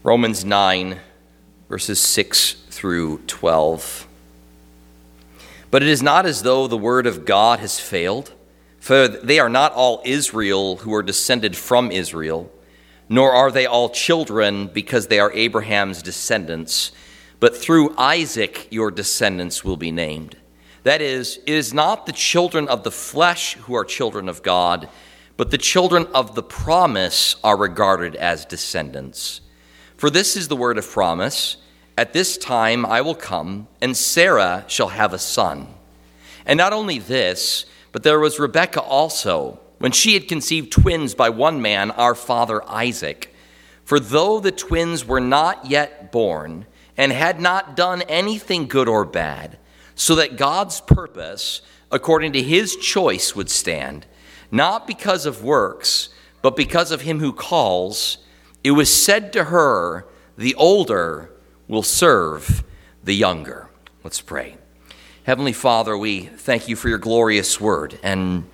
Romans 9, verses 6 through 12. But it is not as though the word of God has failed, for they are not all Israel who are descended from Israel, nor are they all children because they are Abraham's descendants, but through Isaac your descendants will be named. That is, it is not the children of the flesh who are children of God, but the children of the promise are regarded as descendants. For this is the word of promise, at this time I will come, and Sarah shall have a son. And not only this, but there was Rebekah also, when she had conceived twins by one man, our father Isaac. For though the twins were not yet born, and had not done anything good or bad, so that God's purpose, according to his choice, would stand, not because of works, but because of him who calls, it was said to her, the older will serve the younger. Let's pray. Heavenly Father, we thank you for your glorious word. And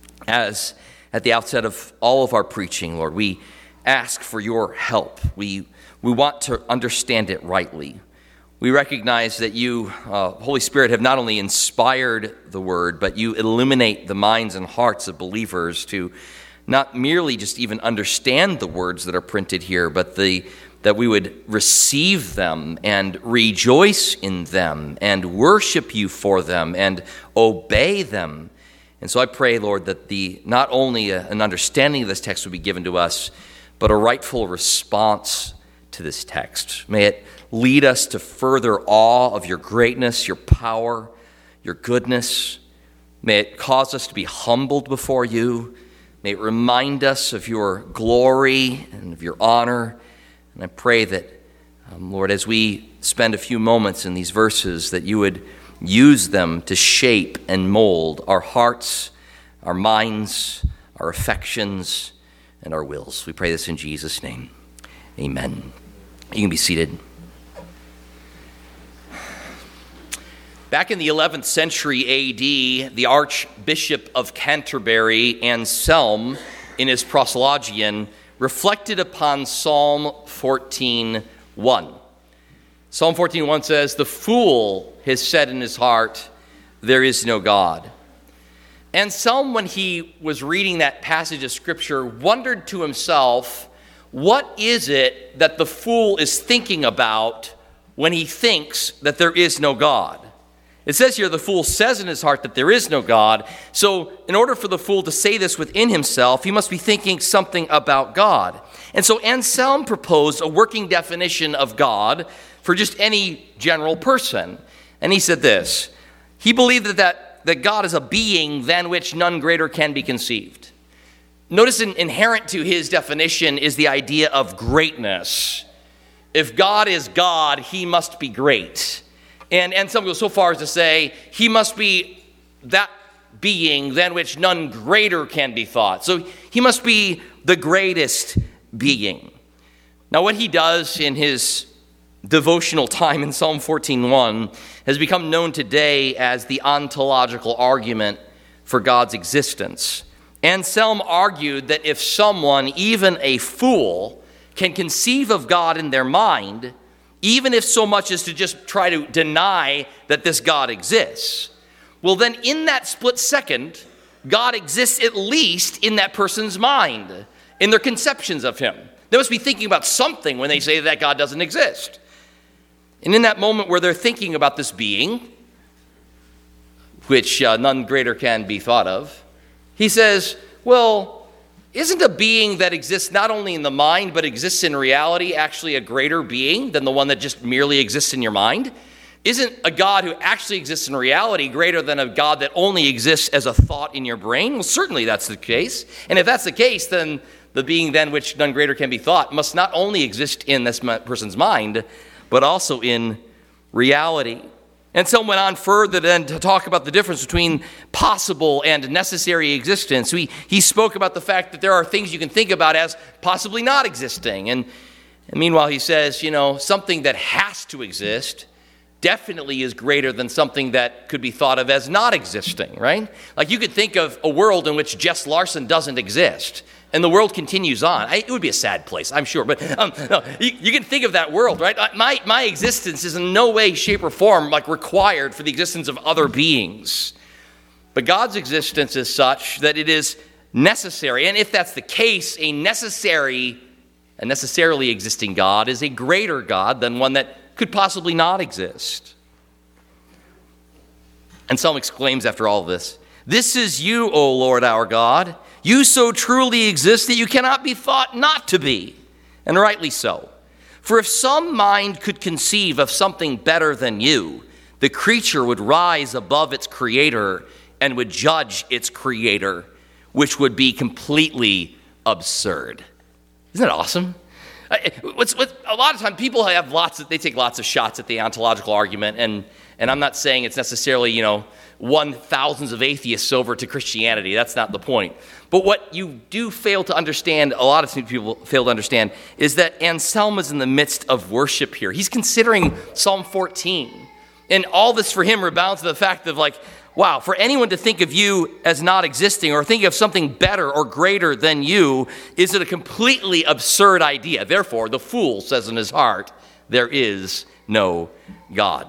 as at the outset of all of our preaching, Lord, we ask for your help. We want to understand it rightly. We recognize that you, Holy Spirit, have not only inspired the word, but you illuminate the minds and hearts of believers to not merely just even understand the words that are printed here, but that we would receive them and rejoice in them and worship you for them and obey them. And so I pray, Lord, that not only an understanding of this text would be given to us, but a rightful response to this text. May it lead us to further awe of your greatness, your power, your goodness. May it cause us to be humbled before you. May it remind us of your glory and of your honor. And I pray that, Lord, as we spend a few moments in these verses, that you would use them to shape and mold our hearts, our minds, our affections, and our wills. We pray this in Jesus' name. Amen. You can be seated. Back in the 11th century A.D., the Archbishop of Canterbury, Anselm, in his Proslogion, reflected upon Psalm 14:1. Psalm 14:1 says, "The fool has said in his heart, there is no God." Anselm, when he was reading that passage of Scripture, wondered to himself, what is it that the fool is thinking about when he thinks that there is no God? It says here, the fool says in his heart that there is no God. So in order for the fool to say this within himself, he must be thinking something about God. And so Anselm proposed a working definition of God for just any general person. And he said this: he believed that God is a being than which none greater can be conceived. Notice inherent to his definition is the idea of greatness. If God is God, he must be great. And some go so far as to say he must be that being than which none greater can be thought. So he must be the greatest being. Now what he does in his devotional time in Psalm 14:1 has become known today as the ontological argument for God's existence. Anselm argued that if someone, even a fool, can conceive of God in their mind, even if so much as to just try to deny that this God exists, well then in that split second, God exists at least in that person's mind, in their conceptions of him. They must be thinking about something when they say that God doesn't exist. And in that moment where they're thinking about this being, which none greater can be thought of, he says, well, isn't a being that exists not only in the mind but exists in reality actually a greater being than the one that just merely exists in your mind? Isn't a God who actually exists in reality greater than a God that only exists as a thought in your brain? Well, certainly that's the case. And if that's the case, then the being than which none greater can be thought must not only exist in this person's mind, but also in reality. And so went on further then to talk about the difference between possible and necessary existence. He spoke about the fact that there are things you can think about as possibly not existing. And meanwhile, he says, something that has to exist definitely is greater than something that could be thought of as not existing, right? Like you could think of a world in which Jess Larson doesn't exist. and the world continues on. It would be a sad place, I'm sure, but no, you can think of that world, right? My existence is in no way, shape, or form like required for the existence of other beings. But God's existence is such that it is necessary, and if that's the case, a necessarily existing God is a greater God than one that could possibly not exist. And Psalm exclaims after all this, "This is you, O Lord our God. You so truly exist that you cannot be thought not to be." And rightly so. For if some mind could conceive of something better than you, the creature would rise above its creator and would judge its creator, which would be completely absurd. Isn't that awesome? A lot of times people have they take lots of shots at the ontological argument, and I'm not saying it's necessarily, won thousands of atheists over to Christianity. That's not the point. But what you do fail to understand, a lot of people fail to understand, is that Anselm is in the midst of worship here. He's considering Psalm 14. And all this for him rebounds to the fact of wow, for anyone to think of you as not existing or think of something better or greater than you is a completely absurd idea. Therefore, the fool says in his heart, there is no God.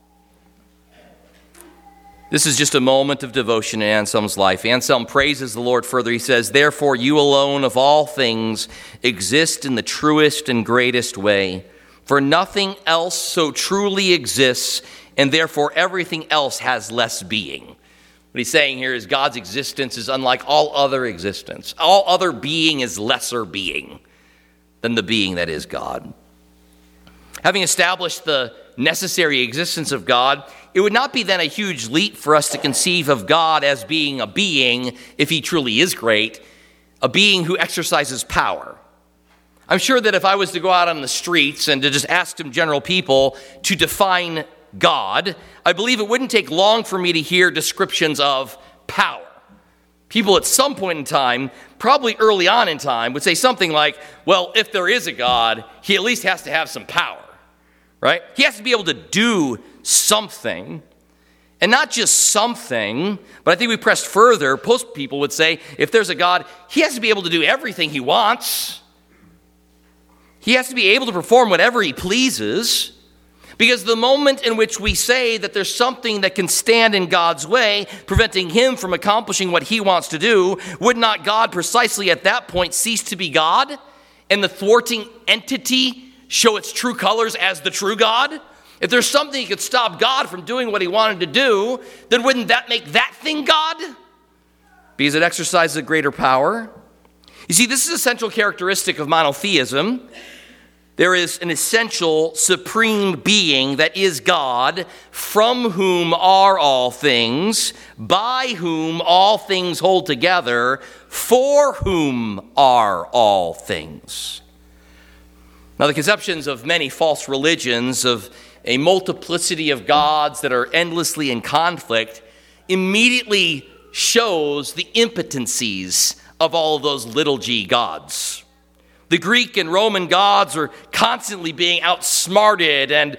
This is just a moment of devotion in Anselm's life. Anselm praises the Lord further. He says, "Therefore you alone of all things exist in the truest and greatest way. For nothing else so truly exists, and therefore everything else has less being." What he's saying here is God's existence is unlike all other existence. All other being is lesser being than the being that is God. Having established the necessary existence of God, it would not be then a huge leap for us to conceive of God as being a being, if he truly is great, a being who exercises power. I'm sure that if I was to go out on the streets and to just ask some general people to define God, I believe it wouldn't take long for me to hear descriptions of power. People at some point in time, probably early on in time, would say something like, well, if there is a God, he at least has to have some power, right? He has to be able to do something, and not just something, but I think we pressed further, most people would say, if there's a God, he has to be able to do everything he wants. He has to be able to perform whatever he pleases. Because the moment in which we say that there's something that can stand in God's way, preventing him from accomplishing what he wants to do, would not God precisely at that point cease to be God, and the thwarting entity show its true colors as the true God? If there's something that could stop God from doing what he wanted to do, then wouldn't that make that thing God? Because it exercises a greater power. You see, this is a central characteristic of monotheism. There is an essential supreme being that is God, from whom are all things, by whom all things hold together, for whom are all things. Now, the conceptions of many false religions of a multiplicity of gods that are endlessly in conflict immediately shows the impotencies of all of those little g gods. The Greek and Roman gods are constantly being outsmarted and,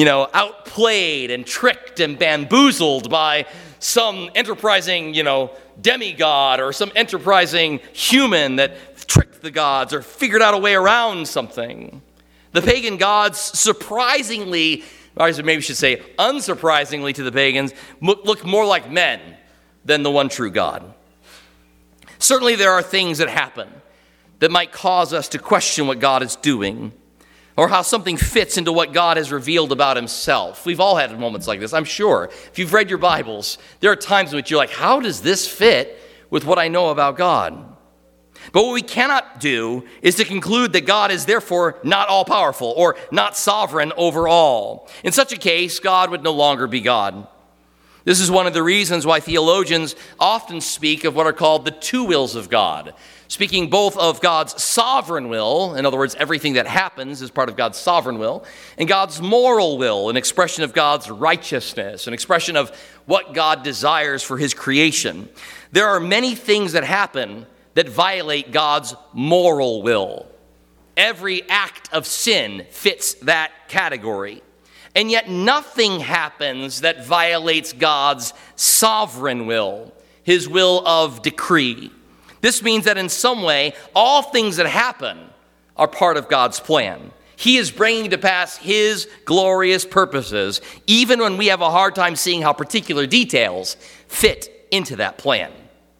outplayed and tricked and bamboozled by some enterprising, demigod or some enterprising human that tricked the gods or figured out a way around something. The pagan gods surprisingly, or maybe we should say unsurprisingly to the pagans, look more like men than the one true God. Certainly there are things that happen that might cause us to question what God is doing or how something fits into what God has revealed about himself. We've all had moments like this, I'm sure. If you've read your Bibles, there are times in which you're like, how does this fit with what I know about God? But what we cannot do is to conclude that God is therefore not all-powerful or not sovereign over all. In such a case, God would no longer be God. This is one of the reasons why theologians often speak of what are called the two wills of God, speaking both of God's sovereign will, in other words, everything that happens is part of God's sovereign will, and God's moral will, an expression of God's righteousness, an expression of what God desires for his creation. There are many things that happen that violate God's moral will. Every act of sin fits that category. And yet nothing happens that violates God's sovereign will, his will of decree. This means that in some way, all things that happen are part of God's plan. He is bringing to pass his glorious purposes, even when we have a hard time seeing how particular details fit into that plan.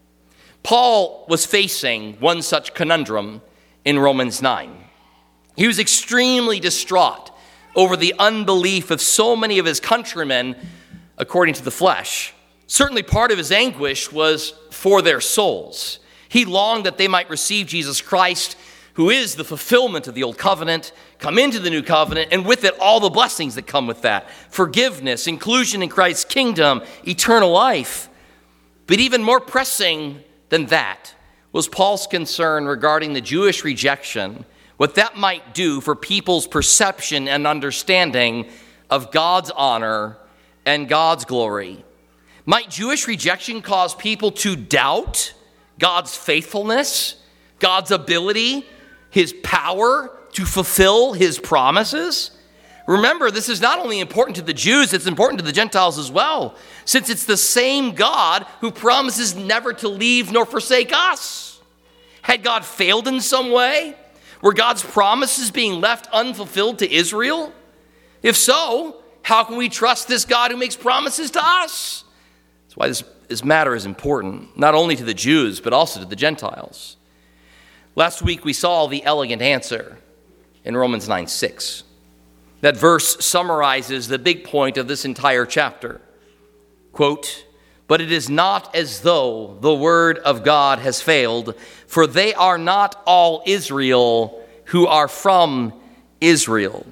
Paul was facing one such conundrum in Romans 9. He was extremely distraught over the unbelief of so many of his countrymen according to the flesh. Certainly part of his anguish was for their souls. He longed that they might receive Jesus Christ, who is the fulfillment of the old covenant, come into the new covenant, and with it all the blessings that come with that. Forgiveness, inclusion in Christ's kingdom, eternal life. But even more pressing than that was Paul's concern regarding the Jewish rejection, what that might do for people's perception and understanding of God's honor and God's glory. Might Jewish rejection cause people to doubt God's faithfulness, God's ability, his power to fulfill his promises? Remember, this is not only important to the Jews, it's important to the Gentiles as well, since it's the same God who promises never to leave nor forsake us. Had God failed in some way? Were God's promises being left unfulfilled to Israel? If so, how can we trust this God who makes promises to us? That's why this matter is important, not only to the Jews, but also to the Gentiles. Last week we saw the elegant answer in Romans 9:6. That verse summarizes the big point of this entire chapter. Quote, "But it is not as though the word of God has failed, for they are not all Israel who are from Israel."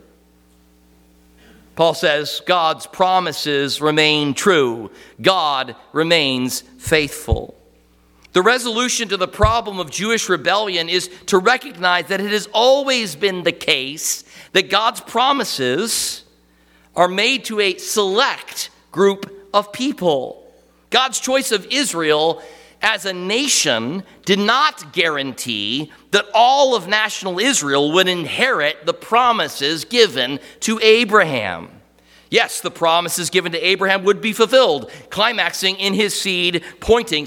Paul says God's promises remain true. God remains faithful. The resolution to the problem of Jewish rebellion is to recognize that it has always been the case that God's promises are made to a select group of people. God's choice of Israel as a nation did not guarantee that all of national Israel would inherit the promises given to Abraham. Yes, the promises given to Abraham would be fulfilled, climaxing in his seed, pointing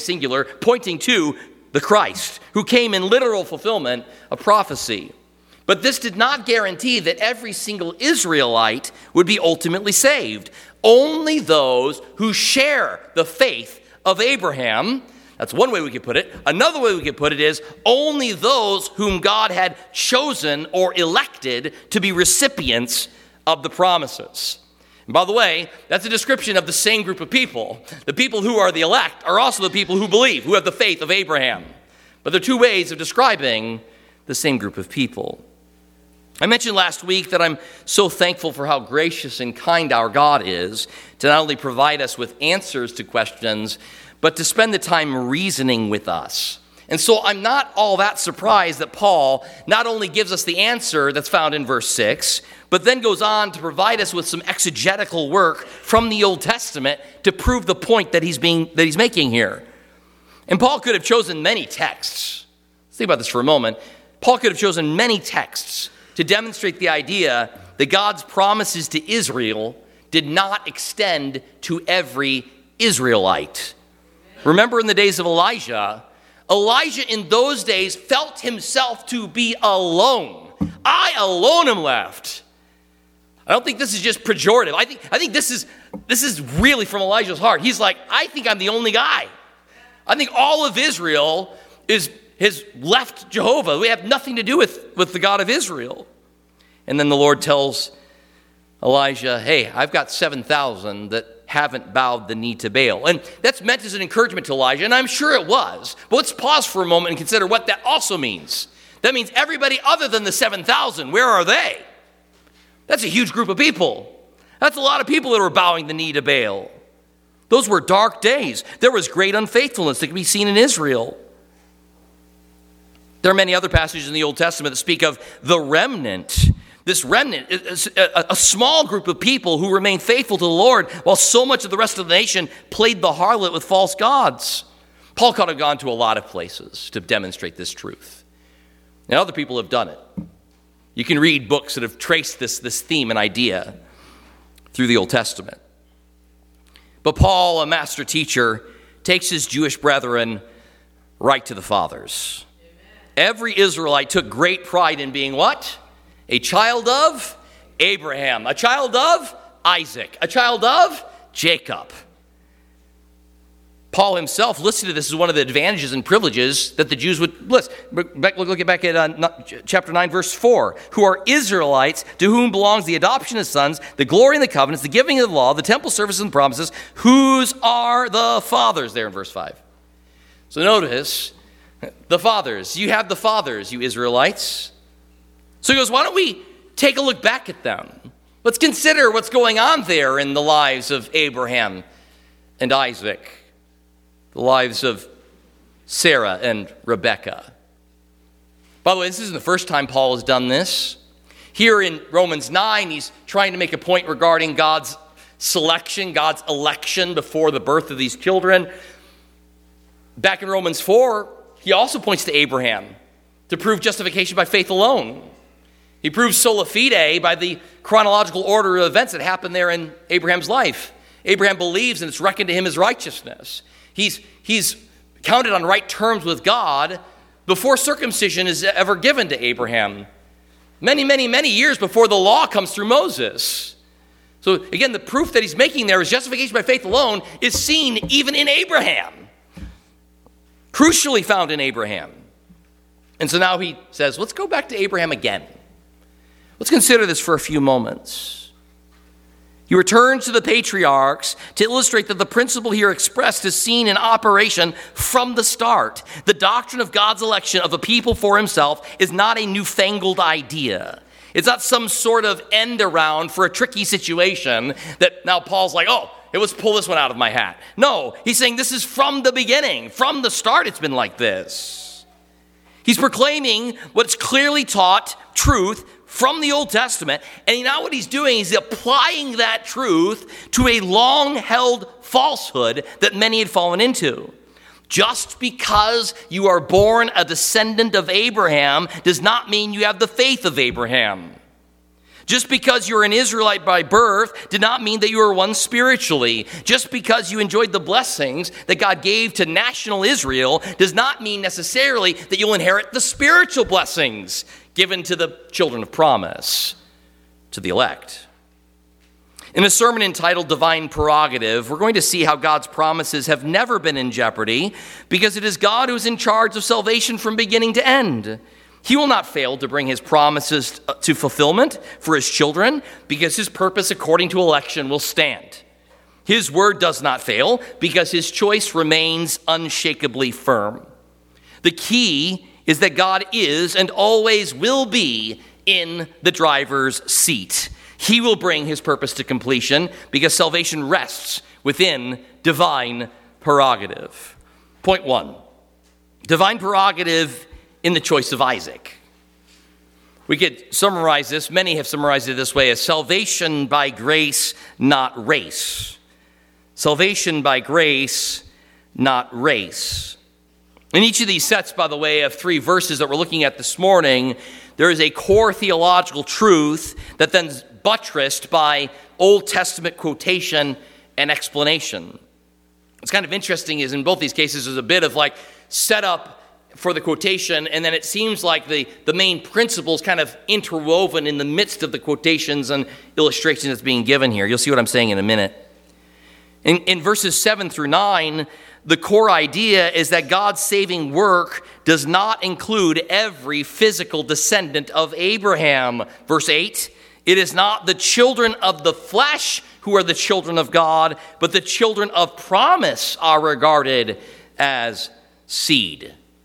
to the Christ, who came in literal fulfillment of prophecy. But this did not guarantee that every single Israelite would be ultimately saved. Only those who share the faith of Abraham. That's one way we could put it. Another way we could put it is only those whom God had chosen or elected to be recipients of the promises. And by the way, that's a description of the same group of people. The people who are the elect are also the people who believe, who have the faith of Abraham. But there are two ways of describing the same group of people. I mentioned last week that I'm so thankful for how gracious and kind our God is to not only provide us with answers to questions, but to spend the time reasoning with us. And so I'm not all that surprised that Paul not only gives us the answer that's found in verse 6, but then goes on to provide us with some exegetical work from the Old Testament to prove the point that he's making here. And Paul could have chosen many texts. Let's think about this for a moment. Paul could have chosen many texts to demonstrate the idea that God's promises to Israel did not extend to every Israelite. Remember in the days of Elijah in those days felt himself to be alone. I alone am left. I don't think this is just pejorative. I think this is really from Elijah's heart. He's like, I think I'm the only guy. I think all of Israel has left Jehovah. We have nothing to do with the God of Israel. And then the Lord tells Elijah, hey, I've got 7,000 that haven't bowed the knee to Baal. And that's meant as an encouragement to Elijah, and I'm sure it was. But let's pause for a moment and consider what that also means. That means everybody other than the 7,000, where are they? That's a huge group of people. That's a lot of people that were bowing the knee to Baal. Those were dark days. There was great unfaithfulness that can be seen in Israel. There are many other passages in the Old Testament that speak of the remnant. This remnant is a small group of people who remained faithful to the Lord while so much of the rest of the nation played the harlot with false gods. Paul could have gone to a lot of places to demonstrate this truth. And other people have done it. You can read books that have traced this theme and idea through the Old Testament. But Paul, a master teacher, takes his Jewish brethren right to the fathers. Every Israelite took great pride in being what? A child of Abraham, a child of Isaac, a child of Jacob. Paul himself listed this as one of the advantages and privileges that the Jews would list. Look back at chapter 9, verse 4. Who are Israelites, to whom belongs the adoption as sons, the glory and the covenants, the giving of the law, the temple services and promises, whose are the fathers, there in verse 5. So notice, the fathers. You have the fathers, you Israelites. So he goes, why don't we take a look back at them? Let's consider what's going on there in the lives of Abraham and Isaac, the lives of Sarah and Rebekah. By the way, this isn't the first time Paul has done this. Here in Romans 9, he's trying to make a point regarding God's selection, God's election before the birth of these children. Back in Romans 4, he also points to Abraham to prove justification by faith alone. He proves sola fide by the chronological order of events that happened there in Abraham's life. Abraham believes and it's reckoned to him as righteousness. He's counted on right terms with God before circumcision is ever given to Abraham. Many years before the law comes through Moses. So again, the proof that he's making there is justification by faith alone is seen even in Abraham. Crucially found in Abraham. And so now he says, let's go back to Abraham again. Let's consider this for a few moments. He returns to the patriarchs to illustrate that the principle here expressed is seen in operation from the start. The doctrine of God's election of a people for himself is not a newfangled idea. It's not some sort of end around for a tricky situation that now Paul's like, oh, let's pull this one out of my hat. No, he's saying this is from the beginning. From the start, it's been like this. He's proclaiming what's clearly taught truth from the Old Testament, and now what he's doing is applying that truth to a long-held falsehood that many had fallen into. Just because you are born a descendant of Abraham does not mean you have the faith of Abraham. Just because you're an Israelite by birth did not mean that you were one spiritually. Just because you enjoyed the blessings that God gave to national Israel does not mean necessarily that you'll inherit the spiritual blessings given to the children of promise, to the elect. In a sermon entitled Divine Prerogative, we're going to see how God's promises have never been in jeopardy because it is God who is in charge of salvation from beginning to end. He will not fail to bring his promises to fulfillment for his children because his purpose according to election will stand. His word does not fail because his choice remains unshakably firm. The key is that God is and always will be in the driver's seat. He will bring his purpose to completion because salvation rests within divine prerogative. Point 1, divine prerogative in the choice of Isaac. We could summarize this, many have summarized it this way, as salvation by grace, not race. Salvation by grace, not race. In each of these sets, by the way, of 3 verses that we're looking at this morning, there is a core theological truth that then is buttressed by Old Testament quotation and explanation. What's kind of interesting is in both these cases there's a bit of like setup for the quotation, and then it seems like the main principle is kind of interwoven in the midst of the quotations and illustrations that's being given here. You'll see what I'm saying in a minute. In verses 7 through 9, the core idea is that God's saving work does not include every physical descendant of Abraham. Verse 8, it is not the children of the flesh who are the children of God, but the children of promise are regarded as seed.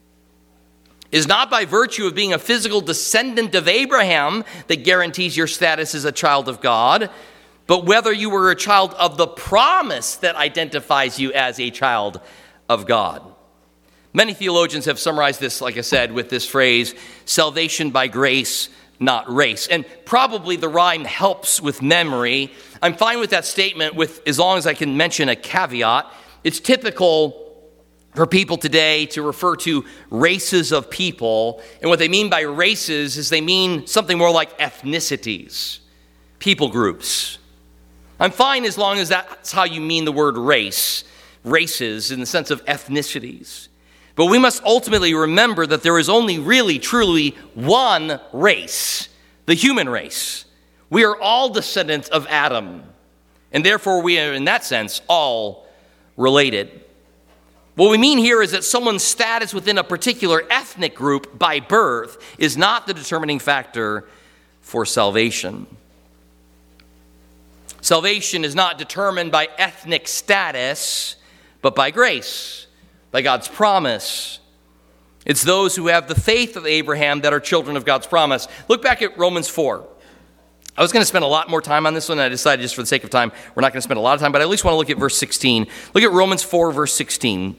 It is not by virtue of being a physical descendant of Abraham that guarantees your status as a child of God, but whether you were a child of the promise that identifies you as a child of God. Many theologians have summarized this, like I said, with this phrase, salvation by grace, not race. And probably the rhyme helps with memory. I'm fine with that statement as long as I can mention a caveat. It's typical for people today to refer to races of people. And what they mean by races is they mean something more like ethnicities, people groups. I'm fine as long as that's how you mean the word race, races in the sense of ethnicities. But we must ultimately remember that there is only really, truly one race, the human race. We are all descendants of Adam, and therefore we are, in that sense, all related. What we mean here is that someone's status within a particular ethnic group by birth is not the determining factor for salvation. Salvation is not determined by ethnic status, but by grace, by God's promise. It's those who have the faith of Abraham that are children of God's promise. Look back at Romans 4. I was going to spend a lot more time on this one, and I decided just for the sake of time, we're not going to spend a lot of time, but I at least want to look at verse 16. Look at Romans 4, verse 16.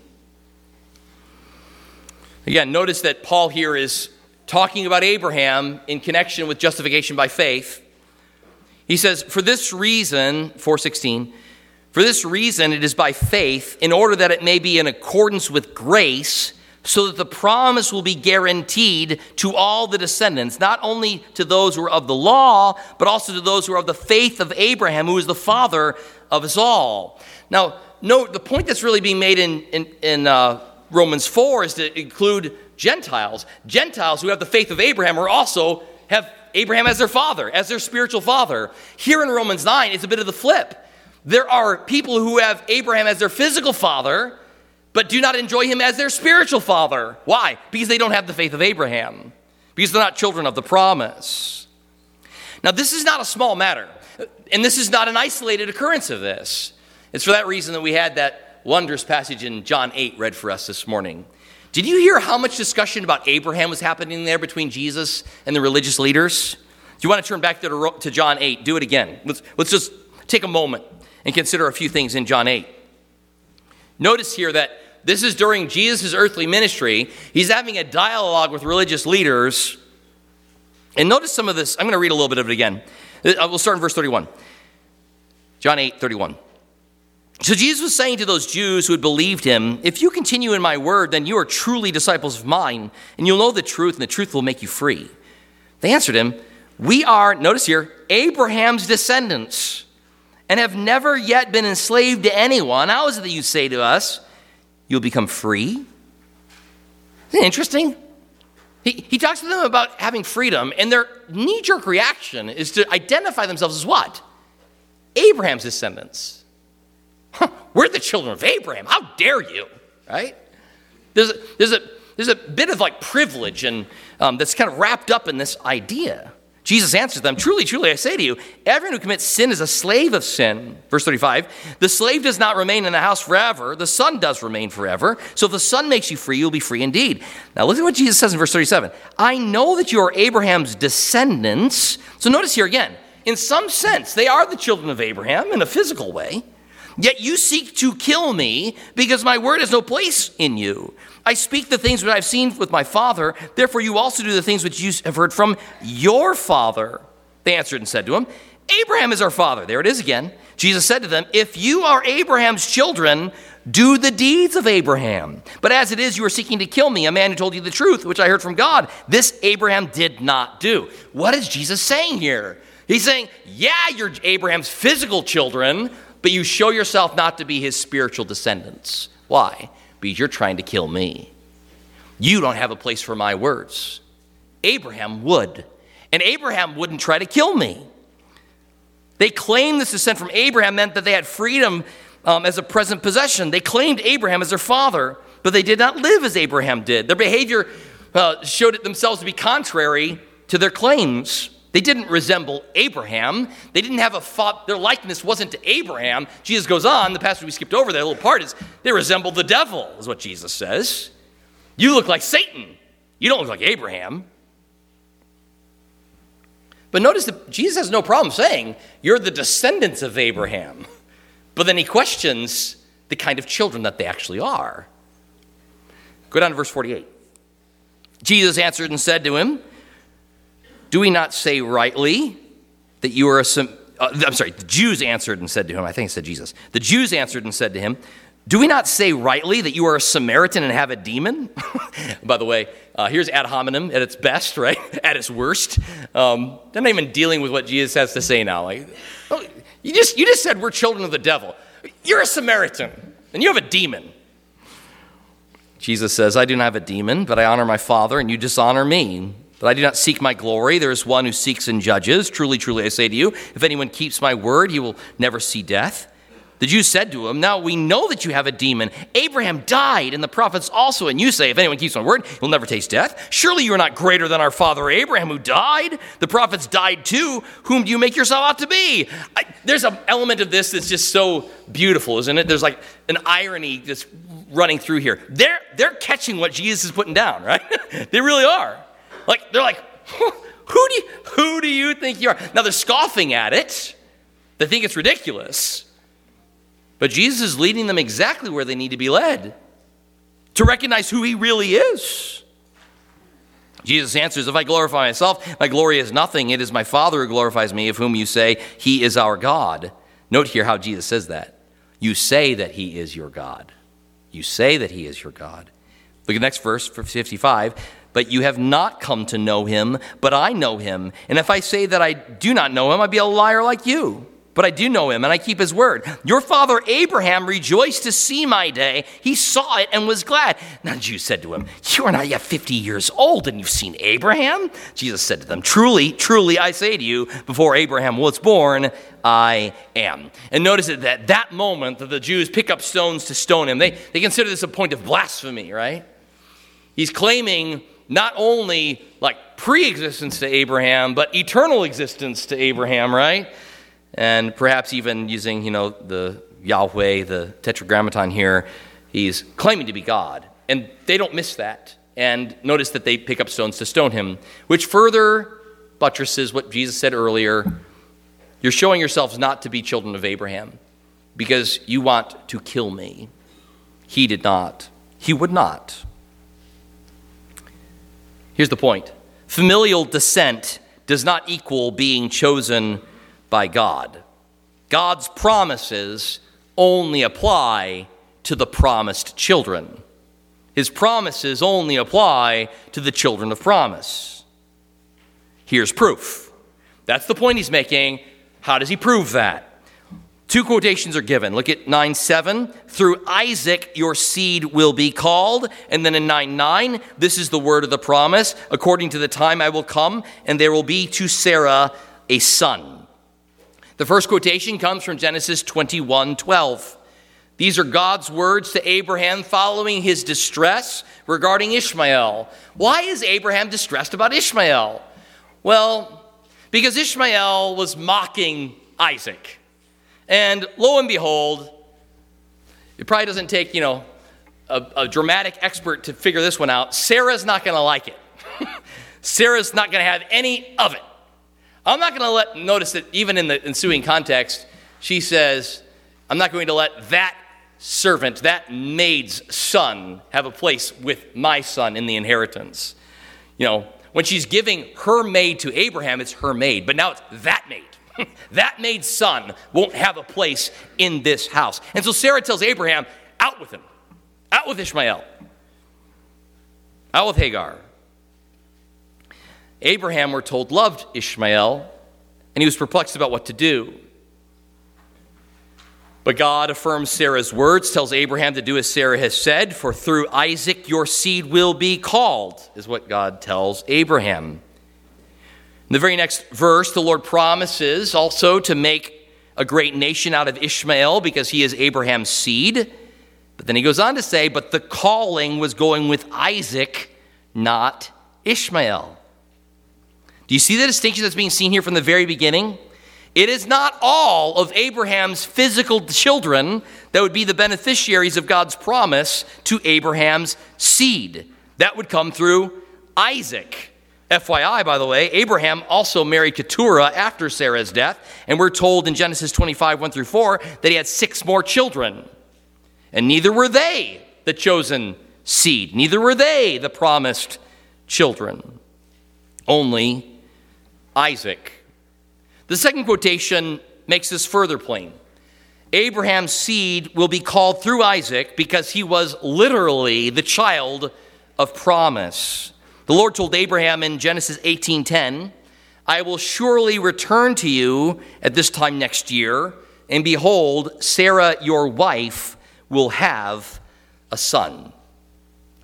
Again, notice that Paul here is talking about Abraham in connection with justification by faith. He says, for this reason, 4:16, for this reason it is by faith, in order that it may be in accordance with grace, so that the promise will be guaranteed to all the descendants, not only to those who are of the law, but also to those who are of the faith of Abraham, who is the father of us all. Now, note the point that's really being made in Romans 4 is to include Gentiles. Gentiles who have the faith of Abraham are also have Abraham as their father, as their spiritual father. Here in Romans 9, it's a bit of the flip. There are people who have Abraham as their physical father, but do not enjoy him as their spiritual father. Why? Because they don't have the faith of Abraham. Because they're not children of the promise. Now, this is not a small matter. And this is not an isolated occurrence of this. It's for that reason that we had that wondrous passage in John 8 read for us this morning. Did you hear how much discussion about Abraham was happening there between Jesus and the religious leaders? Do you want to turn back to John 8? Do it again. Let's just take a moment and consider a few things in John 8. Notice here that this is during Jesus' earthly ministry. He's having a dialogue with religious leaders. And notice some of this. I'm going to read a little bit of it again. We'll start in verse 31. John 8:31. So Jesus was saying to those Jews who had believed him, if you continue in my word, then you are truly disciples of mine, and you'll know the truth, and the truth will make you free. They answered him, we are, notice here, Abraham's descendants, and have never yet been enslaved to anyone. How is it that you say to us, you'll become free? Isn't it interesting? He talks to them about having freedom, and their knee-jerk reaction is to identify themselves as what? Abraham's descendants. We're the children of Abraham. How dare you, right? There's a bit of like privilege and that's kind of wrapped up in this idea. Jesus answers them, truly, truly, I say to you, everyone who commits sin is a slave of sin. Verse 35, the slave does not remain in the house forever. The son does remain forever. So if the son makes you free, you'll be free indeed. Now look at what Jesus says in verse 37. I know that you are Abraham's descendants. So notice here again, in some sense, they are the children of Abraham in a physical way. Yet you seek to kill me because my word has no place in you. I speak the things which I've seen with my father. Therefore you also do the things which you have heard from your father. They answered and said to him, Abraham is our father. There it is again. Jesus said to them, if you are Abraham's children, do the deeds of Abraham. But as it is, you are seeking to kill me, a man who told you the truth, which I heard from God. This Abraham did not do. What is Jesus saying here? He's saying, yeah, you're Abraham's physical children, but you show yourself not to be his spiritual descendants. Why? Because you're trying to kill me. You don't have a place for my words. Abraham would. And Abraham wouldn't try to kill me. They claimed this descent from Abraham meant that they had freedom as a present possession. They claimed Abraham as their father, but they did not live as Abraham did. Their behavior showed it themselves to be contrary to their claims. They didn't resemble Abraham. They didn't have their likeness wasn't to Abraham. Jesus goes on, the passage we skipped over, that little part is, they resemble the devil, is what Jesus says. You look like Satan. You don't look like Abraham. But notice that Jesus has no problem saying, you're the descendants of Abraham. But then he questions the kind of children that they actually are. Go down to verse 48. Jesus answered and said to him, do we not say rightly that you are the Jews answered and said to him, I think it said Jesus. The Jews answered and said to him, do we not say rightly that you are a Samaritan and have a demon? By the way, here's ad hominem at its best, right? At its worst. They're not even dealing with what Jesus has to say now. Like, oh, you just said we're children of the devil. You're a Samaritan and you have a demon. Jesus says, I do not have a demon, but I honor my Father, and you dishonor me. But I do not seek my glory. There is one who seeks and judges. Truly, truly, I say to you, if anyone keeps my word, he will never see death. The Jews said to him, now we know that you have a demon. Abraham died, and the prophets also, and you say, if anyone keeps my word, he'll never taste death. Surely you are not greater than our father Abraham, who died. The prophets died too. Whom do you make yourself out to be? There's an element of this that's just so beautiful, isn't it? There's like an irony that's running through here. They're catching what Jesus is putting down, right? They really are. They're like, who do you think you are? Now they're scoffing at it. They think it's ridiculous. But Jesus is leading them exactly where they need to be led, to recognize who he really is. Jesus answers, if I glorify myself, my glory is nothing. It is my Father who glorifies me, of whom you say he is our God. Note here how Jesus says that. You say that he is your God. You say that he is your God. Look at the next verse, 55. But you have not come to know him, but I know him. And if I say that I do not know him, I'd be a liar like you. But I do know him, and I keep his word. Your father Abraham rejoiced to see my day. He saw it and was glad. Now the Jews said to him, you are not yet 50 years old, and you've seen Abraham? Jesus said to them, truly, truly, I say to you, before Abraham was born, I am. And notice that that moment that the Jews pick up stones to stone him, they consider this a point of blasphemy, right? He's claiming not only pre-existence to Abraham, but eternal existence to Abraham, right? And perhaps even using, the Yahweh, the Tetragrammaton here, he's claiming to be God. And they don't miss that. And notice that they pick up stones to stone him, which further buttresses what Jesus said earlier. You're showing yourselves not to be children of Abraham because you want to kill me. He did not. He would not. Here's the point. Familial descent does not equal being chosen by God. God's promises only apply to the promised children. His promises only apply to the children of promise. Here's proof. That's the point he's making. How does he prove that? Two quotations are given. Look at 9:7. Through Isaac your seed will be called. And then in 9:9, this is the word of the promise. According to the time I will come, and there will be to Sarah a son. The first quotation comes from Genesis 21:12. These are God's words to Abraham following his distress regarding Ishmael. Why is Abraham distressed about Ishmael? Well, because Ishmael was mocking Isaac. And lo and behold, it probably doesn't take, a dramatic expert to figure this one out. Sarah's not going to like it. Sarah's not going to have any of it. I'm not going to notice that even in the ensuing context, she says, I'm not going to let that servant, that maid's son, have a place with my son in the inheritance. When she's giving her maid to Abraham, it's her maid, but now it's that maid. That maid's son won't have a place in this house. And so Sarah tells Abraham, out with him. Out with Ishmael. Out with Hagar. Abraham, we're told, loved Ishmael, and he was perplexed about what to do. But God affirms Sarah's words, tells Abraham to do as Sarah has said, for through Isaac your seed will be called, is what God tells Abraham. In the very next verse, the Lord promises also to make a great nation out of Ishmael because he is Abraham's seed. But then he goes on to say, but the calling was going with Isaac, not Ishmael. Do you see the distinction that's being seen here from the very beginning? It is not all of Abraham's physical children that would be the beneficiaries of God's promise to Abraham's seed. That would come through Isaac. FYI, by the way, Abraham also married Keturah after Sarah's death, and we're told in Genesis 25, 1-4, that he had 6 more children. And neither were they the chosen seed. Neither were they the promised children. Only Isaac. The second quotation makes this further plain. Abraham's seed will be called through Isaac because he was literally the child of promise. The Lord told Abraham in Genesis 18:10, I will surely return to you at this time next year, and behold, Sarah, your wife, will have a son.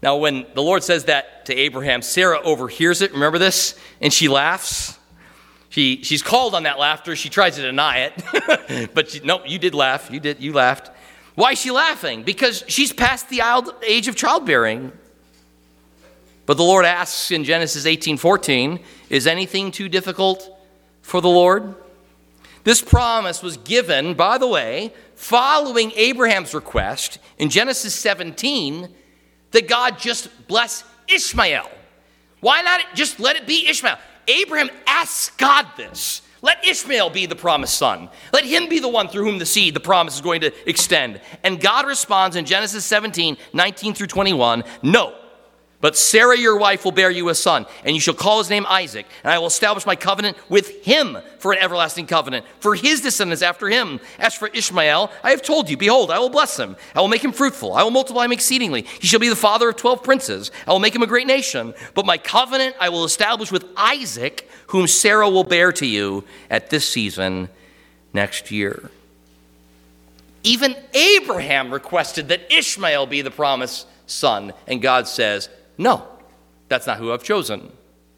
Now, when the Lord says that to Abraham, Sarah overhears it. Remember this? And she laughs. She's called on that laughter. She tries to deny it. But no, you did laugh. You laughed. Why is she laughing? Because she's past the age of childbearing. But the Lord asks in Genesis 18:14, is anything too difficult for the Lord? This promise was given, by the way, following Abraham's request in Genesis 17 that God just bless Ishmael. Why not just let it be Ishmael? Abraham asks God this. Let Ishmael be the promised son. Let him be the one through whom the promise is going to extend. And God responds in Genesis 17:19 through 21, no. But Sarah, your wife, will bear you a son, and you shall call his name Isaac, and I will establish my covenant with him for an everlasting covenant, for his descendants after him. As for Ishmael, I have told you, behold, I will bless him. I will make him fruitful. I will multiply him exceedingly. He shall be the father of 12 princes. I will make him a great nation. But my covenant I will establish with Isaac, whom Sarah will bear to you at this season next year. Even Abraham requested that Ishmael be the promised son, and God says, no, that's not who I've chosen.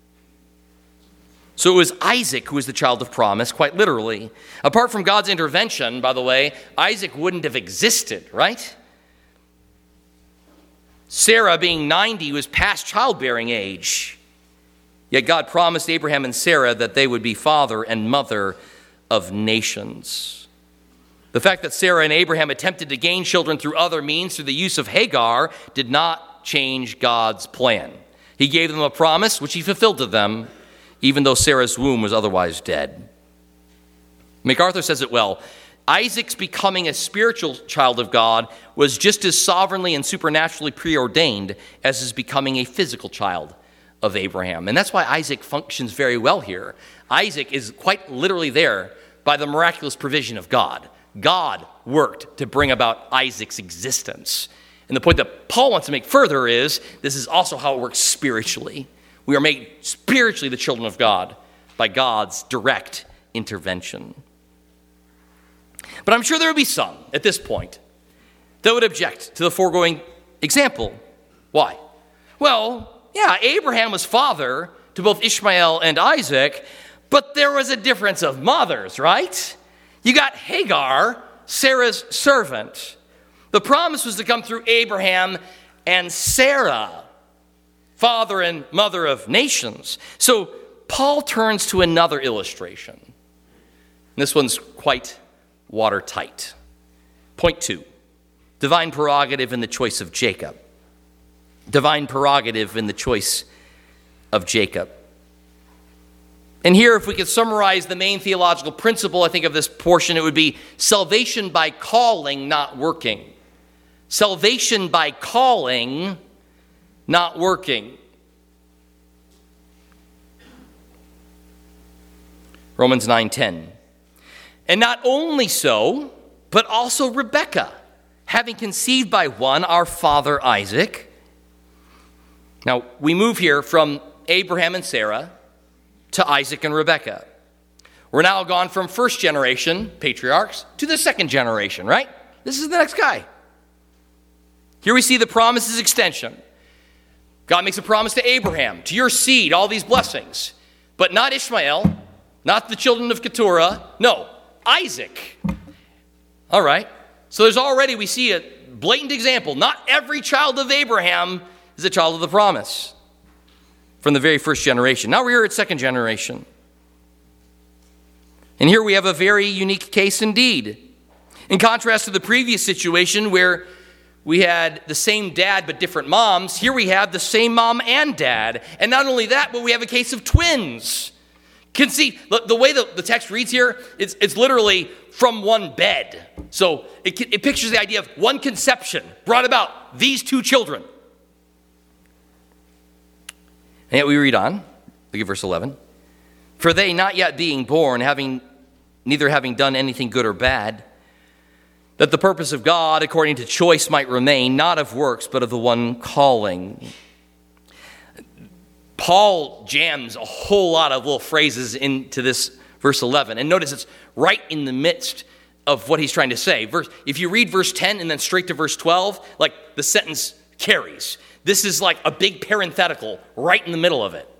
So it was Isaac who was the child of promise, quite literally. Apart from God's intervention, by the way, Isaac wouldn't have existed, right? Sarah, being 90, was past childbearing age. Yet God promised Abraham and Sarah that they would be father and mother of nations. The fact that Sarah and Abraham attempted to gain children through other means, through the use of Hagar, did not change God's plan. He gave them a promise, which he fulfilled to them, even though Sarah's womb was otherwise dead. MacArthur says it well. Isaac's becoming a spiritual child of God was just as sovereignly and supernaturally preordained as his becoming a physical child of Abraham. And that's why Isaac functions very well here. Isaac is quite literally there by the miraculous provision of God. God worked to bring about Isaac's existence. And the point that Paul wants to make further is this is also how it works spiritually. We are made spiritually the children of God by God's direct intervention. But I'm sure there would be some at this point that would object to the foregoing example. Why? Well, yeah, Abraham was father to both Ishmael and Isaac, but there was a difference of mothers, right? You got Hagar, Sarah's servant. The promise was to come through Abraham and Sarah, father and mother of nations. So Paul turns to another illustration. This one's quite watertight. Point 2, divine prerogative in the choice of Jacob. Divine prerogative in the choice of Jacob. And here, if we could summarize the main theological principle, I think, of this portion, it would be salvation by calling, not working. Salvation by calling, not working. Romans 9:10. And not only so, but also Rebekah, having conceived by one, our father Isaac. Now, we move here from Abraham and Sarah to Isaac and Rebekah. We're now gone from first generation patriarchs to the second generation, right? This is the next guy. Here we see the promise's extension. God makes a promise to Abraham, to your seed, all these blessings. But not Ishmael, not the children of Keturah, no, Isaac. All right, so there's already, we see a blatant example. Not every child of Abraham is a child of the promise from the very first generation. Now we're here at second generation. And here we have a very unique case indeed. In contrast to the previous situation where we had the same dad but different moms, here we have the same mom and dad. And not only that, but we have a case of twins. Can see the way the text reads here, it's literally from one bed. So it pictures the idea of one conception brought about these two children. And yet we read on, look at verse 11. For they not yet being born, neither having done anything good or bad, that the purpose of God according to choice might remain, not of works, but of the one calling. Paul jams a whole lot of little phrases into this verse 11. And notice it's right in the midst of what he's trying to say. If you read verse 10 and then straight to verse 12, like the sentence carries. This is like a big parenthetical right in the middle of it.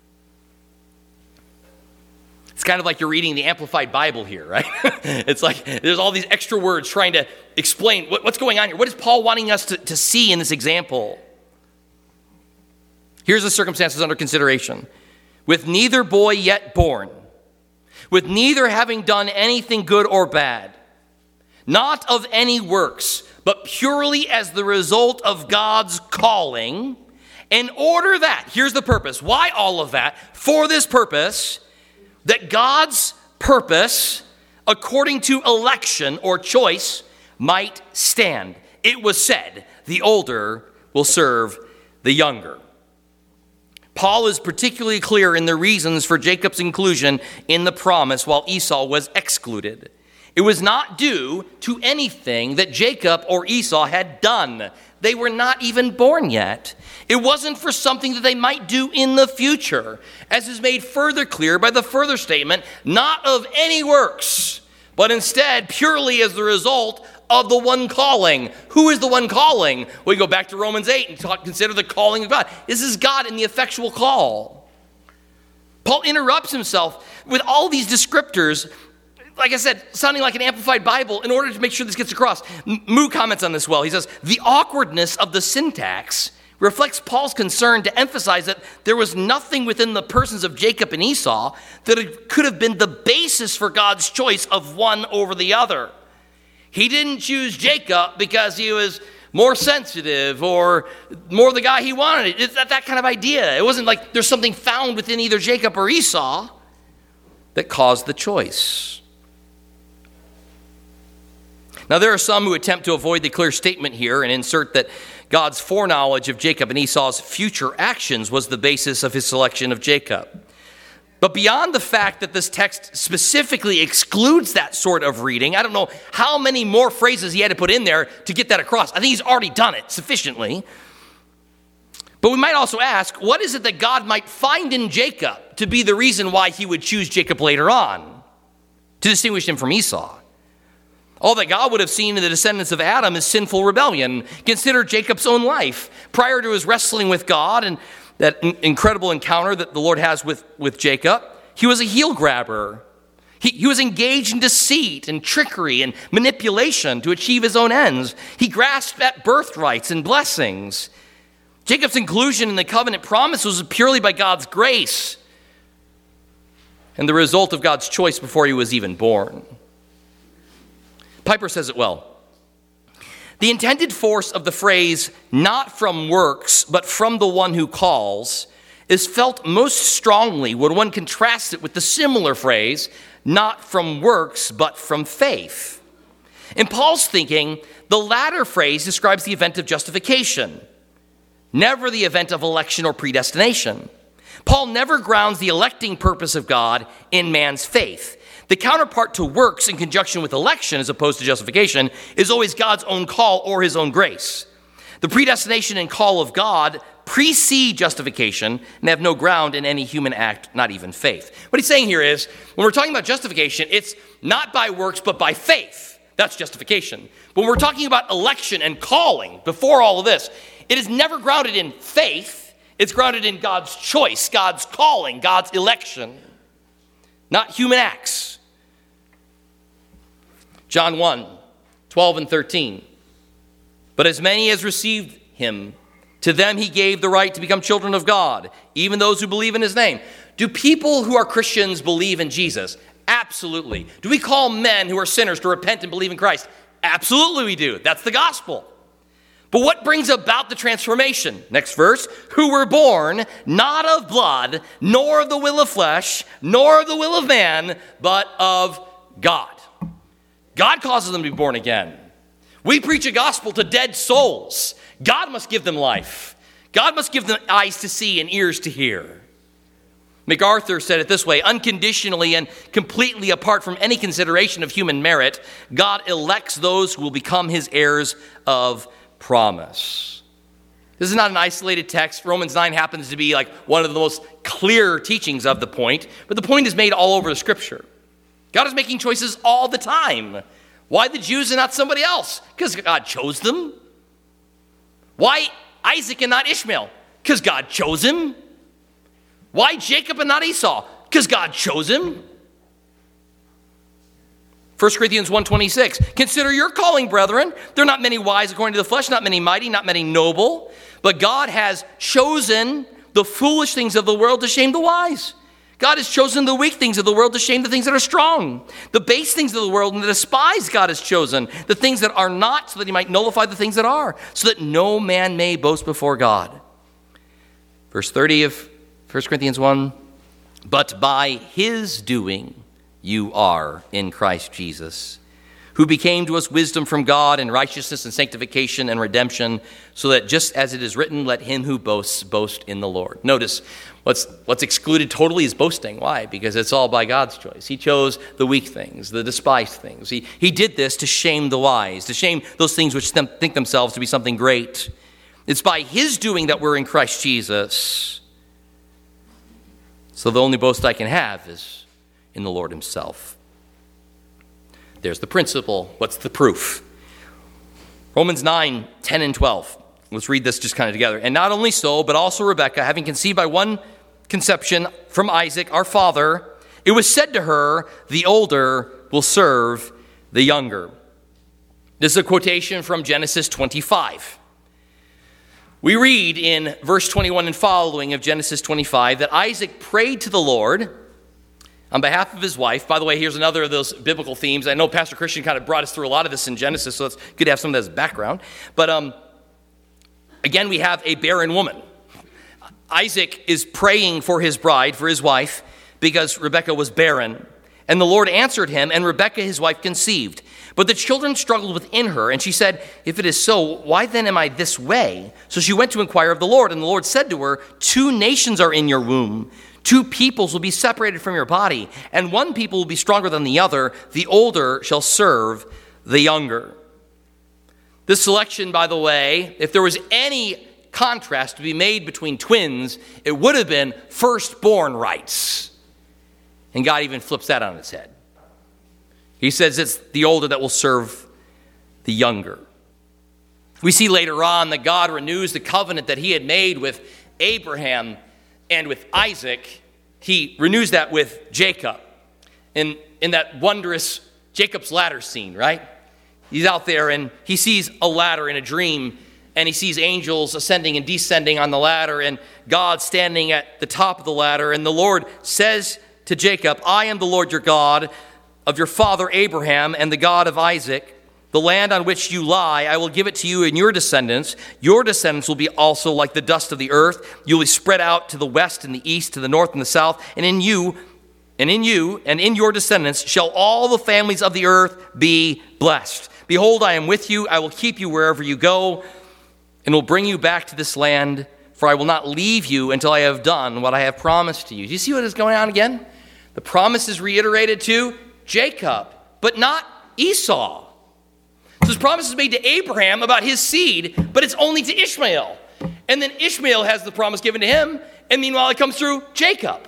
It's kind of like you're reading the Amplified Bible here, right? It's like there's all these extra words trying to explain what's going on here. What is Paul wanting us to see in this example? Here's the circumstances under consideration. With neither boy yet born, with neither having done anything good or bad, not of any works, but purely as the result of God's calling, in order that, here's the purpose. Why all of that? For this purpose, that God's purpose, according to election or choice, might stand. It was said, the older will serve the younger. Paul is particularly clear in the reasons for Jacob's inclusion in the promise while Esau was excluded. It was not due to anything that Jacob or Esau had done. They were not even born yet. It wasn't for something that they might do in the future, as is made further clear by the further statement, not of any works, but instead purely as the result of the one calling. Who is the one calling? We go back to Romans 8 and consider the calling of God. This is God in the effectual call. Paul interrupts himself with all these descriptors, like I said, sounding like an Amplified Bible, in order to make sure this gets across. Moo comments on this well. He says, the awkwardness of the syntax reflects Paul's concern to emphasize that there was nothing within the persons of Jacob and Esau that could have been the basis for God's choice of one over the other. He didn't choose Jacob because he was more sensitive or more the guy he wanted. It's that kind of idea. It wasn't like there's something found within either Jacob or Esau that caused the choice. Now, there are some who attempt to avoid the clear statement here and insert that God's foreknowledge of Jacob and Esau's future actions was the basis of his selection of Jacob. But beyond the fact that this text specifically excludes that sort of reading, I don't know how many more phrases he had to put in there to get that across. I think he's already done it sufficiently. But we might also ask, what is it that God might find in Jacob to be the reason why he would choose Jacob later on, to distinguish him from Esau? All that God would have seen in the descendants of Adam is sinful rebellion. Consider Jacob's own life. Prior to his wrestling with God and that incredible encounter that the Lord has with Jacob, he was a heel grabber. He was engaged in deceit and trickery and manipulation to achieve his own ends. He grasped at birthrights and blessings. Jacob's inclusion in the covenant promise was purely by God's grace and the result of God's choice before he was even born. Piper says it well. The intended force of the phrase, not from works, but from the one who calls, is felt most strongly when one contrasts it with the similar phrase, not from works, but from faith. In Paul's thinking, the latter phrase describes the event of justification, never the event of election or predestination. Paul never grounds the electing purpose of God in man's faith. The counterpart to works in conjunction with election, as opposed to justification, is always God's own call or his own grace. The predestination and call of God precede justification and have no ground in any human act, not even faith. What he's saying here is, when we're talking about justification, it's not by works, but by faith. That's justification. But when we're talking about election and calling, before all of this, it is never grounded in faith. It's grounded in God's choice, God's calling, God's election, not human acts. John 1, 12 and 13. But as many as received him, to them he gave the right to become children of God, even those who believe in his name. Do people who are Christians believe in Jesus? Absolutely. Do we call men who are sinners to repent and believe in Christ? Absolutely we do. That's the gospel. But what brings about the transformation? Next verse. Who were born not of blood, nor of the will of flesh, nor of the will of man, but of God. God causes them to be born again. We preach a gospel to dead souls. God must give them life. God must give them eyes to see and ears to hear. MacArthur said it this way: unconditionally and completely apart from any consideration of human merit, God elects those who will become his heirs of promise. This is not an isolated text. Romans 9 happens to be like one of the most clear teachings of the point, but the point is made all over the scripture. God is making choices all the time. Why the Jews and not somebody else? Because God chose them. Why Isaac and not Ishmael? Because God chose him. Why Jacob and not Esau? Because God chose him. 1 Corinthians 1:26, consider your calling, brethren. There are not many wise according to the flesh, not many mighty, not many noble. But God has chosen the foolish things of the world to shame the wise. God has chosen the weak things of the world to shame the things that are strong. The base things of the world and the despised God has chosen. The things that are not, so that he might nullify the things that are, so that no man may boast before God. Verse 30 of 1 Corinthians 1, but by his doing you are in Christ Jesus, who became to us wisdom from God and righteousness and sanctification and redemption, so that just as it is written, let him who boasts boast in the Lord. Notice, what's excluded totally is boasting. Why? Because it's all by God's choice. He chose the weak things, the despised things. He did this to shame the wise, to shame those things which think themselves to be something great. It's by his doing that we're in Christ Jesus. So the only boast I can have is in the Lord himself. There's the principle. What's the proof? Romans 9, 10 and 12. Let's read this just kind of together. And not only so, but also Rebekah, having conceived by one conception from Isaac, our father, it was said to her, the older will serve the younger. This is a quotation from Genesis 25. We read in verse 21 and following of Genesis 25 that Isaac prayed to the Lord on behalf of his wife. By the way, here's another of those biblical themes. I know Pastor Christian kind of brought us through a lot of this in Genesis, so it's good to have some of that as background. But again, we have a barren woman. Isaac is praying for his bride, for his wife, because Rebekah was barren. And the Lord answered him, and Rebekah, his wife, conceived. But the children struggled within her, and she said, if it is so, why then am I this way? So she went to inquire of the Lord, and the Lord said to her, 2 nations are in your womb. 2 peoples will be separated from your body, and one people will be stronger than the other. The older shall serve the younger. This selection, by the way, if there was any contrast to be made between twins, it would have been firstborn rights. And God even flips that on its head. He says it's the older that will serve the younger. We see later on that God renews the covenant that he had made with Abraham and with Isaac. He renews that with Jacob. In that wondrous Jacob's ladder scene, right? He's out there and he sees a ladder in a dream, and he sees angels ascending and descending on the ladder, and God standing at the top of the ladder. And the Lord says to Jacob, I am the Lord your God of your father Abraham and the God of Isaac. The land on which you lie, I will give it to you and your descendants. Your descendants will be also like the dust of the earth. You will be spread out to the west and the east, to the north and the south. And in you and in your descendants shall all the families of the earth be blessed. Behold, I am with you. I will keep you wherever you go, and will bring you back to this land. For I will not leave you until I have done what I have promised to you. Do you see what is going on again? The promise is reiterated to Jacob, but not Esau. So this promise is made to Abraham about his seed, but it's only to Ishmael. And then Ishmael has the promise given to him, and meanwhile it comes through Jacob.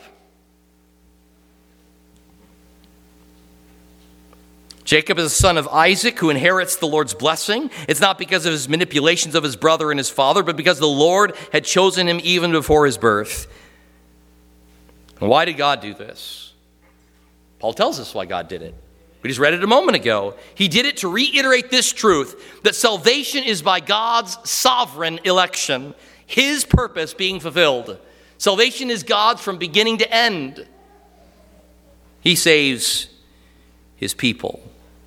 Jacob is the son of Isaac, who inherits the Lord's blessing. It's not because of his manipulations of his brother and his father, but because the Lord had chosen him even before his birth. And why did God do this? Paul tells us why God did it. We just read it a moment ago. He did it to reiterate this truth, that salvation is by God's sovereign election, his purpose being fulfilled. Salvation is God's from beginning to end. He saves his people.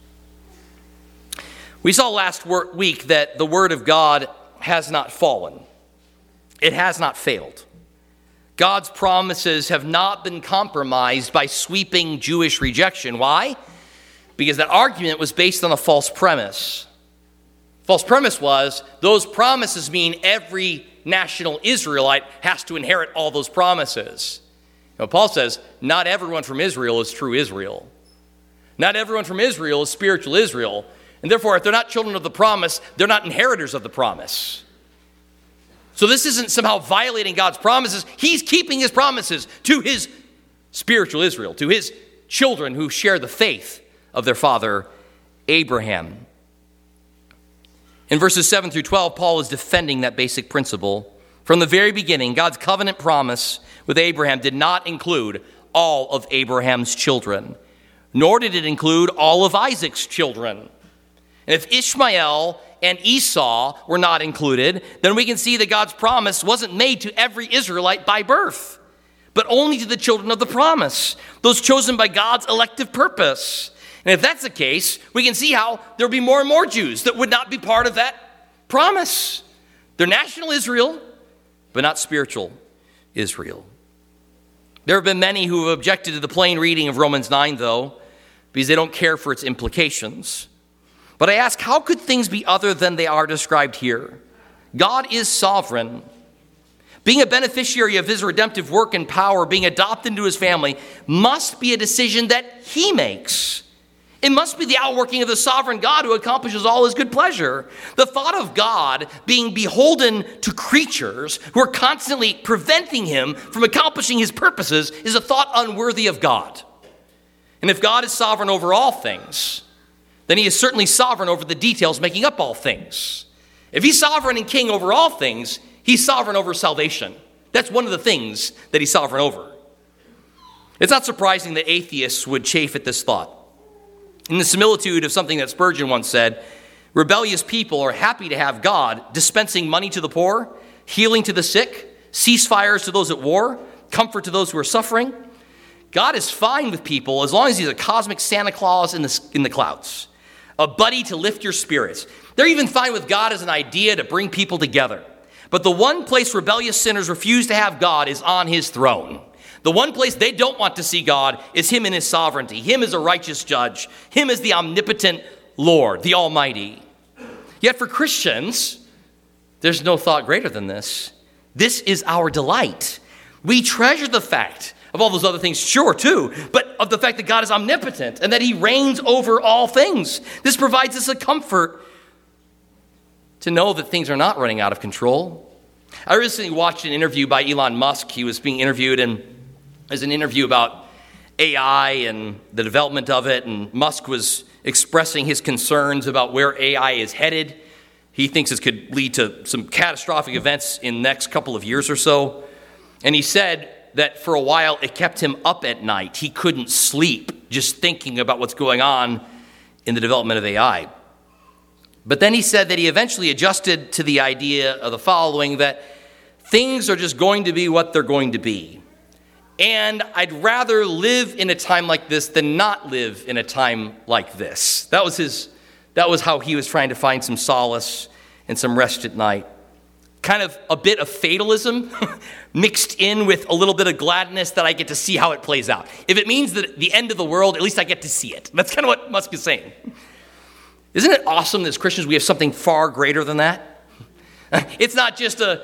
We saw last week that the word of God has not fallen. It has not failed. God's promises have not been compromised by sweeping Jewish rejection. Why? Because that argument was based on a false premise. False premise was those promises mean every national Israelite has to inherit all those promises. Now, Paul says not everyone from Israel is true Israel. Not everyone from Israel is spiritual Israel. And therefore, if they're not children of the promise, they're not inheritors of the promise. So this isn't somehow violating God's promises. He's keeping his promises to his spiritual Israel, to his children who share the faith of their father Abraham. In verses 7 through 12, Paul is defending that basic principle. From the very beginning, God's covenant promise with Abraham did not include all of Abraham's children, nor did it include all of Isaac's children. And if Ishmael and Esau were not included, then we can see that God's promise wasn't made to every Israelite by birth, but only to the children of the promise, those chosen by God's elective purpose. And if that's the case, we can see how there will be more and more Jews that would not be part of that promise. They're national Israel, but not spiritual Israel. There have been many who have objected to the plain reading of Romans 9, though, because they don't care for its implications. But I ask, how could things be other than they are described here? God is sovereign. Being a beneficiary of his redemptive work and power, being adopted into his family, must be a decision that he makes. It must be the outworking of the sovereign God who accomplishes all his good pleasure. The thought of God being beholden to creatures who are constantly preventing him from accomplishing his purposes is a thought unworthy of God. And if God is sovereign over all things, then he is certainly sovereign over the details making up all things. If he's sovereign and king over all things, he's sovereign over salvation. That's one of the things that he's sovereign over. It's not surprising that atheists would chafe at this thought. In the similitude of something that Spurgeon once said, rebellious people are happy to have God dispensing money to the poor, healing to the sick, ceasefires to those at war, comfort to those who are suffering. God is fine with people as long as he's a cosmic Santa Claus in the clouds, a buddy to lift your spirits. They're even fine with God as an idea to bring people together. But the one place rebellious sinners refuse to have God is on his throne. The one place they don't want to see God is him in his sovereignty, him as a righteous judge, him as the omnipotent Lord, the Almighty. Yet for Christians, there's no thought greater than this. This is our delight. We treasure the fact of all those other things, sure, too, but of the fact that God is omnipotent and that he reigns over all things. This provides us a comfort to know that things are not running out of control. I recently watched an interview by Elon Musk. He was being interviewed, and there's an interview about AI and the development of it, and Musk was expressing his concerns about where AI is headed. He thinks this could lead to some catastrophic events in the next couple of years or so. And he said that for a while it kept him up at night. He couldn't sleep just thinking about what's going on in the development of AI. But then he said that he eventually adjusted to the idea of the following, that things are just going to be what they're going to be. And I'd rather live in a time like this than not live in a time like this. That was how he was trying to find some solace and some rest at night. Kind of a bit of fatalism mixed in with a little bit of gladness that I get to see how it plays out. If it means that the end of the world, at least I get to see it. That's kind of what Musk is saying. Isn't it awesome that as Christians we have something far greater than that? It's not just a,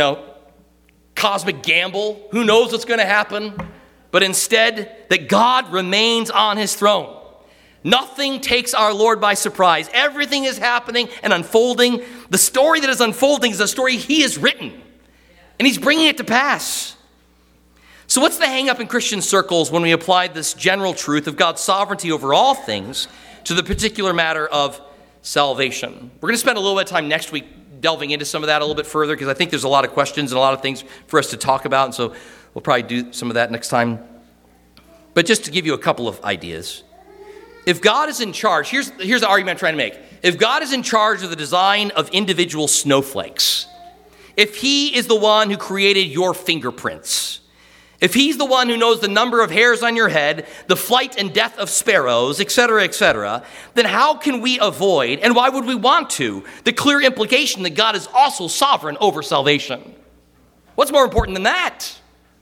cosmic gamble. Who knows what's going to happen? But instead, that God remains on his throne. Nothing takes our Lord by surprise. Everything is happening and unfolding. The story that is unfolding is a story he has written. And he's bringing it to pass. So what's the hang-up in Christian circles when we apply this general truth of God's sovereignty over all things to the particular matter of salvation? We're going to spend a little bit of time next week delving into some of that a little bit further, because I think there's a lot of questions and a lot of things for us to talk about, and so we'll probably do some of that next time. But just to give you a couple of ideas. If God is in charge, here's the argument I'm trying to make. If God is in charge of the design of individual snowflakes, if he is the one who created your fingerprints, if he's the one who knows the number of hairs on your head, the flight and death of sparrows, etc., then how can we avoid, and why would we want to, the clear implication that God is also sovereign over salvation? What's more important than that?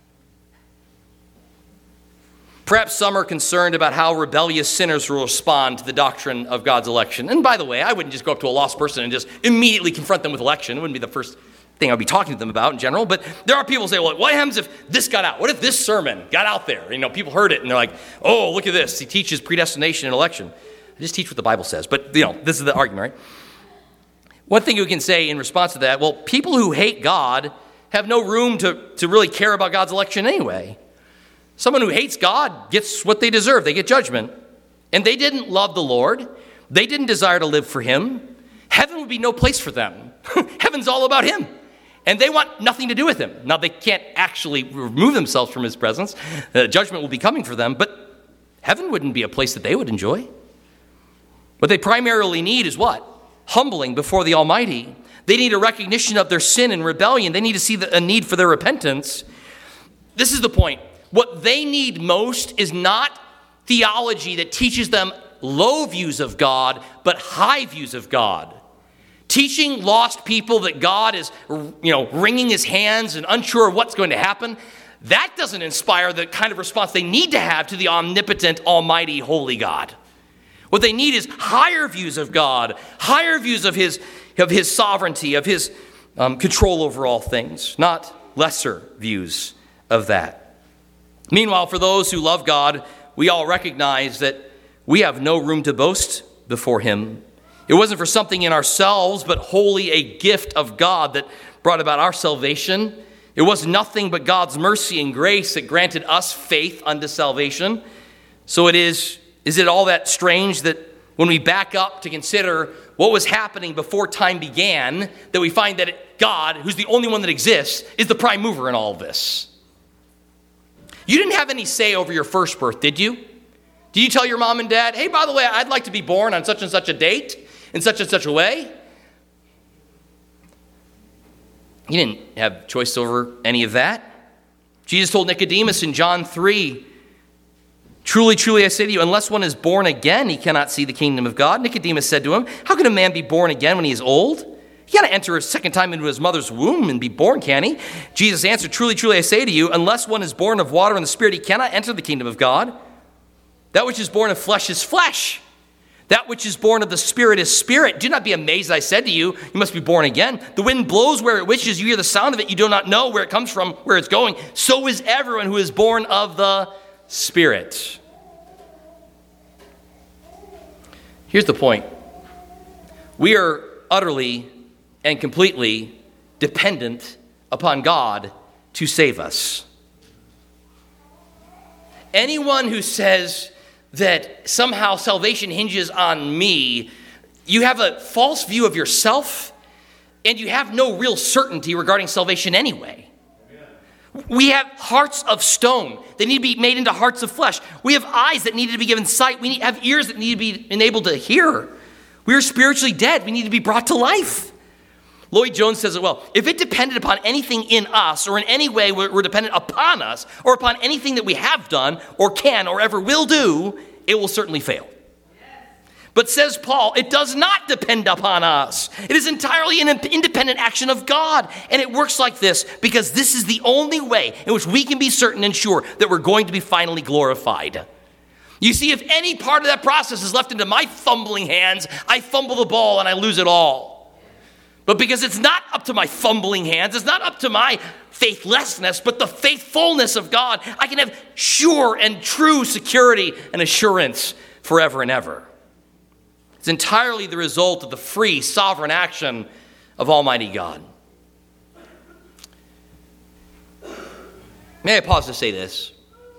Perhaps some are concerned about how rebellious sinners will respond to the doctrine of God's election. And by the way, I wouldn't just go up to a lost person and just immediately confront them with election. It wouldn't be the first thing I'd be talking to them about in general. But there are people who say, well, what happens if this got out? What if this sermon got out there? People heard it and they're like, oh, look at this. He teaches predestination and election. I just teach what the Bible says. But, this is the argument, right? One thing you can say in response to that, well, people who hate God have no room to really care about God's election anyway. Someone who hates God gets what they deserve. They get judgment. And they didn't love the Lord. They didn't desire to live for him. heaven would be no place for them. Heaven's all about him. And they want nothing to do with him. Now, they can't actually remove themselves from his presence. Judgment will be coming for them, but heaven wouldn't be a place that they would enjoy. What they primarily need is what? Humbling before the Almighty. They need a recognition of their sin and rebellion. They need to see a need for their repentance. This is the point. What they need most is not theology that teaches them low views of God, but high views of God. Teaching lost people that God is, wringing his hands and unsure of what's going to happen, that doesn't inspire the kind of response they need to have to the omnipotent, almighty, holy God. What they need is higher views of God, higher views of his sovereignty, of his control over all things, not lesser views of that. Meanwhile, for those who love God, we all recognize that we have no room to boast before him. It wasn't for something in ourselves, but wholly a gift of God that brought about our salvation. It was nothing but God's mercy and grace that granted us faith unto salvation. So is it all that strange that when we back up to consider what was happening before time began, that we find that God, who's the only one that exists, is the prime mover in all of this? You didn't have any say over your first birth, did you? Did you tell your mom and dad, hey, by the way, I'd like to be born on such and such a date, in such and such a way? You didn't have choice over any of that. Jesus told Nicodemus in John 3, truly, truly, I say to you, unless one is born again, he cannot see the kingdom of God. Nicodemus said to him, how can a man be born again when he is old? He got to enter a second time into his mother's womb and be born, can he? Jesus answered, truly, truly, I say to you, unless one is born of water and the Spirit, he cannot enter the kingdom of God. That which is born of flesh is flesh. That which is born of the Spirit is spirit. Do not be amazed, I said to you, you must be born again. The wind blows where it wishes. You hear the sound of it. You do not know where it comes from, where it's going. So is everyone who is born of the Spirit. Here's the point. We are utterly and completely dependent upon God to save us. Anyone who says that somehow salvation hinges on me, you have a false view of yourself, and you have no real certainty regarding salvation anyway. We have hearts of stone. They need to be made into hearts of flesh. We have eyes that need to be given sight. We have ears that need to be enabled to hear. We are spiritually dead. We need to be brought to life. Lloyd Jones says it well. If it depended upon anything in us, or in any way were dependent upon us, or upon anything that we have done, or can, or ever will do, it will certainly fail. But says Paul, it does not depend upon us. It is entirely an independent action of God. And it works like this because this is the only way in which we can be certain and sure that we're going to be finally glorified. You see, if any part of that process is left into my fumbling hands, I fumble the ball and I lose it all. But because it's not up to my fumbling hands, it's not up to my faithlessness, but the faithfulness of God, I can have sure and true security and assurance forever and ever. It's entirely the result of the free, sovereign action of Almighty God. May I pause to say this?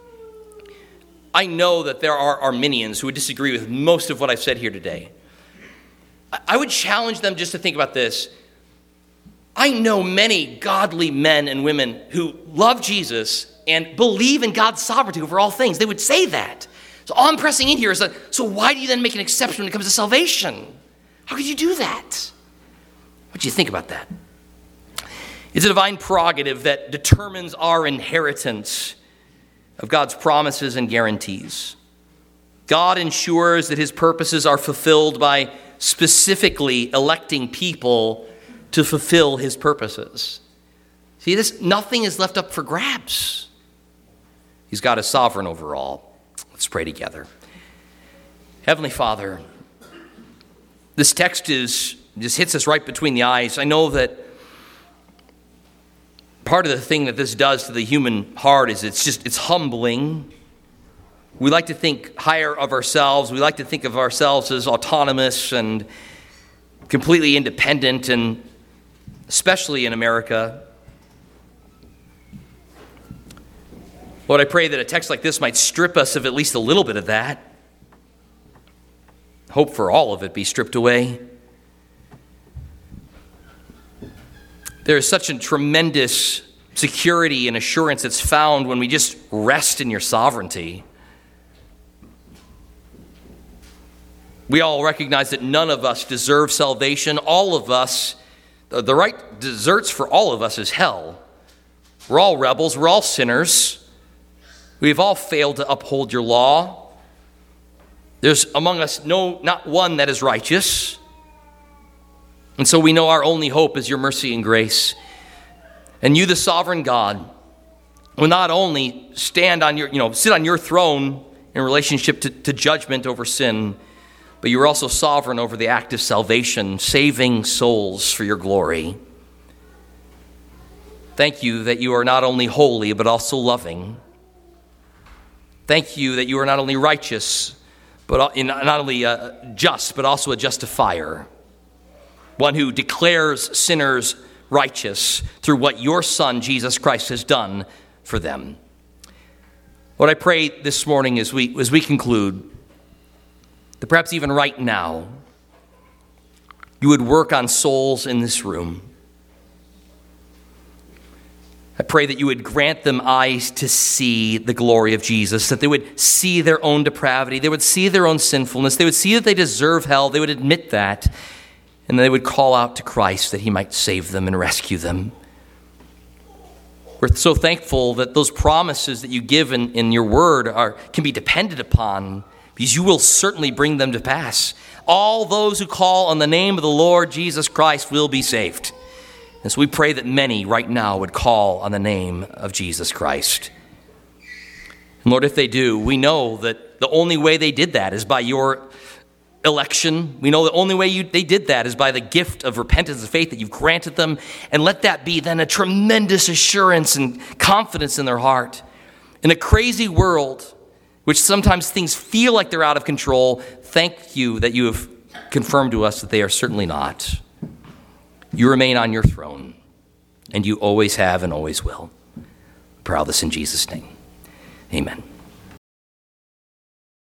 I know that there are Arminians who would disagree with most of what I've said here today. I would challenge them just to think about this. I know many godly men and women who love Jesus and believe in God's sovereignty over all things. They would say that. So all I'm pressing in here is that, so why do you then make an exception when it comes to salvation? How could you do that? What do you think about that? It's a divine prerogative that determines our inheritance of God's promises and guarantees. God ensures that his purposes are fulfilled by specifically electing people to fulfill his purposes. See, nothing is left up for grabs. He's God is sovereign over all. Let's pray together. Heavenly Father, this text just hits us right between the eyes. I know that part of the thing that this does to the human heart is it's humbling. We like to think higher of ourselves. We like to think of ourselves as autonomous and completely independent, and especially in America. Lord, I pray that a text like this might strip us of at least a little bit of that. Hope for all of it be stripped away. There is such a tremendous security and assurance that's found when we just rest in your sovereignty. We all recognize that none of us deserve salvation. All of us, the right deserts for all of us is hell. We're all rebels. We're all sinners. We've all failed to uphold your law. There's among us not one that is righteous. And so we know our only hope is your mercy and grace. And you, the sovereign God, will not only stand on sit on your throne in relationship to judgment over sin, but you are also sovereign over the act of salvation, saving souls for your glory. Thank you that you are not only holy, but also loving. Thank you that you are not only righteous, but not only just, but also a justifier. One who declares sinners righteous through what your Son, Jesus Christ, has done for them. What I pray this morning as we conclude, that perhaps even right now, you would work on souls in this room. I pray that you would grant them eyes to see the glory of Jesus, that they would see their own depravity, they would see their own sinfulness, they would see that they deserve hell, they would admit that, and they would call out to Christ that he might save them and rescue them. We're so thankful that those promises that you give in your word can be depended upon, because you will certainly bring them to pass. All those who call on the name of the Lord Jesus Christ will be saved. And so we pray that many right now would call on the name of Jesus Christ. And Lord, if they do, we know that the only way they did that is by your election. We know the only way they did that is by the gift of repentance and faith that you've granted them. And let that be then a tremendous assurance and confidence in their heart. In a crazy world, which sometimes things feel like they're out of control, thank you that you have confirmed to us that they are certainly not. You remain on your throne, and you always have and always will. I pray all this in Jesus' name. Amen.